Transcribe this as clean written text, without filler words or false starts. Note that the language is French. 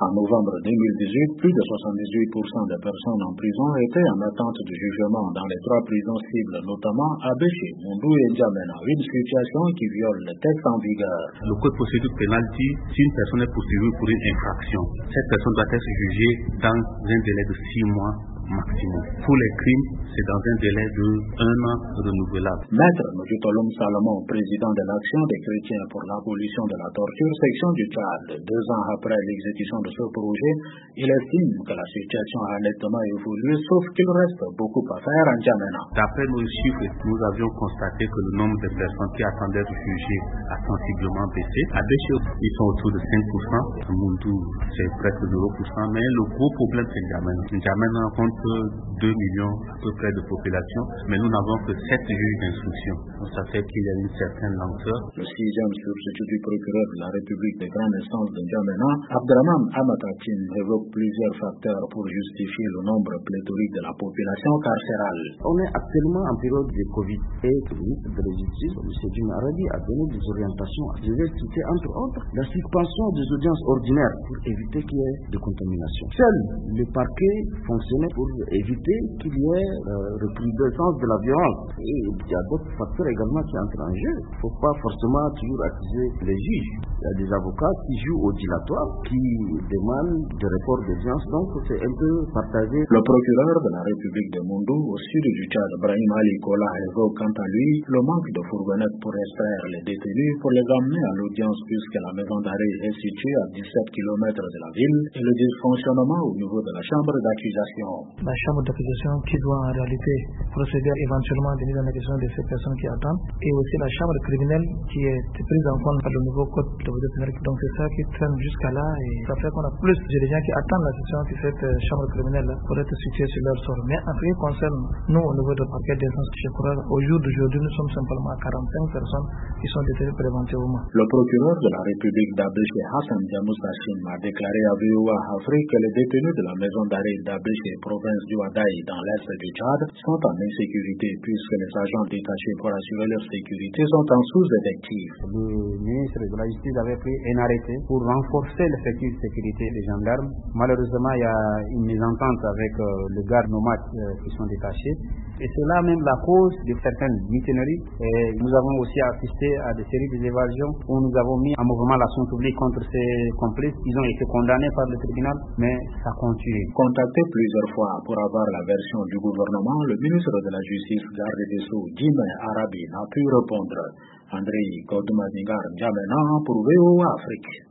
En novembre 2018, plus de 78% des personnes en prison étaient en attente de jugement dans les 3 prisons cibles, notamment à Béché, Mondou et N'Djamena, une situation qui viole les textes en vigueur. Le code de procédure pénale dit si une personne est poursuivie pour une infraction, cette personne doit être jugée dans un délai de 6 mois maximum. Pour les crimes, c'est dans un délai de 1 an renouvelable. Maître Mojutolom Salomon, président de l'Action des chrétiens pour l'abolition de la torture, section du Tchad, 2 ans après l'exécution de ce projet, il estime que la situation a nettement évolué, sauf qu'il reste beaucoup à faire en N'Djamena. D'après nos chiffres, nous avions constaté que le nombre de personnes qui attendaient de juger a sensiblement baissé. À Béché, ils sont autour de 5%. À Mondou, c'est presque 0%. Mais le gros problème, c'est N'Djamena. N'Djamena compte 2 millions à peu près de population, mais nous n'avons que 7 juges d'instruction. Donc ça fait qu'il y a une certaine lenteur. Le 6e substitut du procureur de la République des grandes instances de N'Djamena, Abdraman Amatatin, évoque plusieurs facteurs pour justifier le nombre pléthorique de la population carcérale. On est actuellement en période de Covid et le ministre de la Justice, M. Dumarabi, a donné des orientations. Je vais citer entre autres la suspension des audiences ordinaires pour éviter qu'il y ait de contamination. Seul le parquet fonctionnait pour éviter qu'il y ait recrudescence de la violence. Et il y a d'autres facteurs également qui entrent en jeu. Il ne faut pas forcément toujours accuser les juges. Il y a des avocats qui jouent au dilatoire, qui demandent des reports d'audience, donc c'est un peu partagé. Le procureur de la République de Mondou, au sud du Tchad, Brahim Ali Kola, évoque quant à lui le manque de fourgonnettes pour extraire les détenus pour les emmener à l'audience puisque la maison d'arrêt est située à 17 km de la ville et le dysfonctionnement au niveau de la chambre d'accusation. La chambre d'accusation qui doit en réalité procéder éventuellement à la mise en accusation de ces personnes qui attendent et aussi la chambre criminelle qui est prise en compte par le nouveau code de procédure pénale. Donc c'est ça qui traîne jusqu'à là et ça fait qu'on a plus de gens qui attendent la session que cette chambre criminelle pour être située sur leur sort. Mais en ce qui concerne nous au niveau de parquet d'instance, je crois au jour d'aujourd'hui nous sommes simplement à 45 personnes qui sont détenues préventivement. Le procureur de la République d'Abéché, Hassan Diamoussachim, a déclaré à VOA Afrique que les détenus de la maison d'arrêt d'Abéché, province du Hadaï, dans l'est du Tchad, sont en insécurité puisque les agents détachés pour assurer leur sécurité sont en sous-effectif. Le ministre de la Justice avait pris un arrêté pour renforcer l'effectif de sécurité des gendarmes. Malheureusement, il y a une mésentente avec les gardes nomades qui sont détachés. Et c'est là même la cause de certaines mutineries. Et nous avons aussi assisté à des séries d'évasions où nous avons mis en mouvement l'action publique contre ces complices. Ils ont été condamnés par le tribunal, mais ça continue. Contacté plusieurs fois pour avoir la version du gouvernement, le ministre de la Justice, garde des Sceaux, Djimé Arabi, n'a pu répondre. André Kodoumadingar, N'Djamena, pour VOA Afrique.